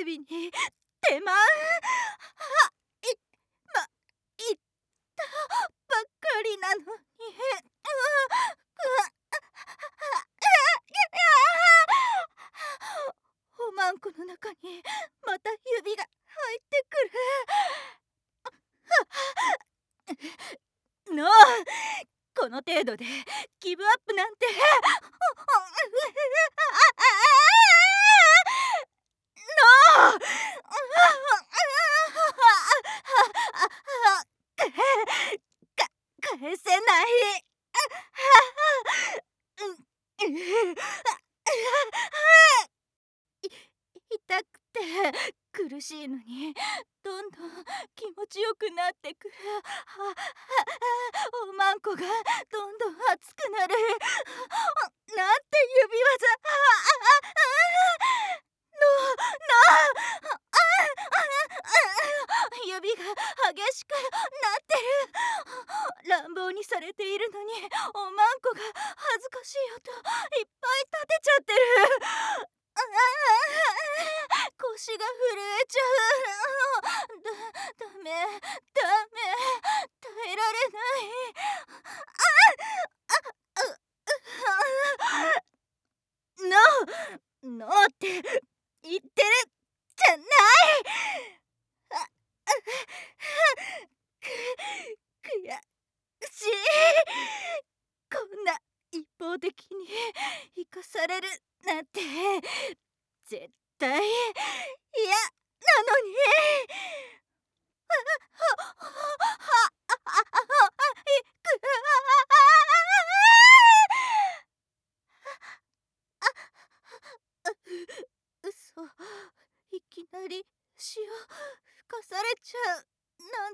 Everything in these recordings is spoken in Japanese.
びに手間いったばっかりなのに。おまんこの中にまた指が入ってくる。のう、この程度でギブアップなんて。のう、返せない。痛くて苦しいのにどんどん気持ちよくなってくる。おまんこがどんどん熱くなる。なんて指輪ざ。指が激しくなってる。乱暴にされているのにおまんこが恥ずかしい音いっぱい立てちゃってる。腰が震えちゃう。ダメ耐えられない。ノーって言ってるじゃない。悔しい。こんな一方的に生かされるなんて絶対嫌なのに。嘘、いきなり塩吹かされちゃうなん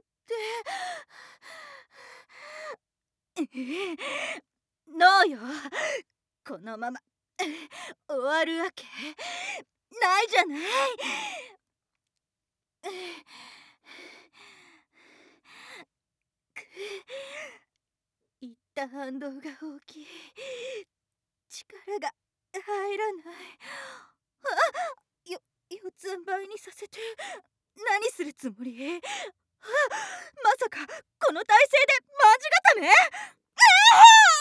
て。ノーよ、このまま終わるわけないじゃない。いった反動が大きい。力が入らない。四つん這いにさせて何するつもり？まさかこの体勢で卍固め？